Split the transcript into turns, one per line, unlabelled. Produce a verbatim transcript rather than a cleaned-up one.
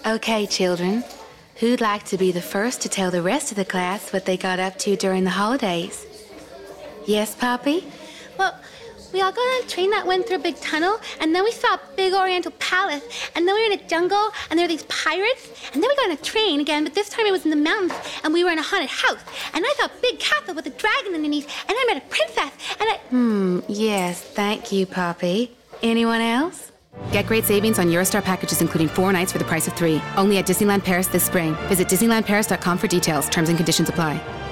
Okay, children. Who'd like to be the first to tell the rest of the class what they got up to during the holidays? Yes, Poppy?
Well, we all got on a train that went through a big tunnel, and then we saw a big oriental palace, and then we were in a jungle, and there were these pirates, and then we got on a train again, but this time it was in the mountains, and we were in a haunted house, and I saw a big castle with a dragon underneath, and I met a princess, and I...
Hmm, yes, thank you, Poppy. Anyone else?
Get great savings on Eurostar packages including four nights for the price of three. Only at Disneyland Paris this spring. Visit disneyland paris dot com for details. Terms and conditions apply.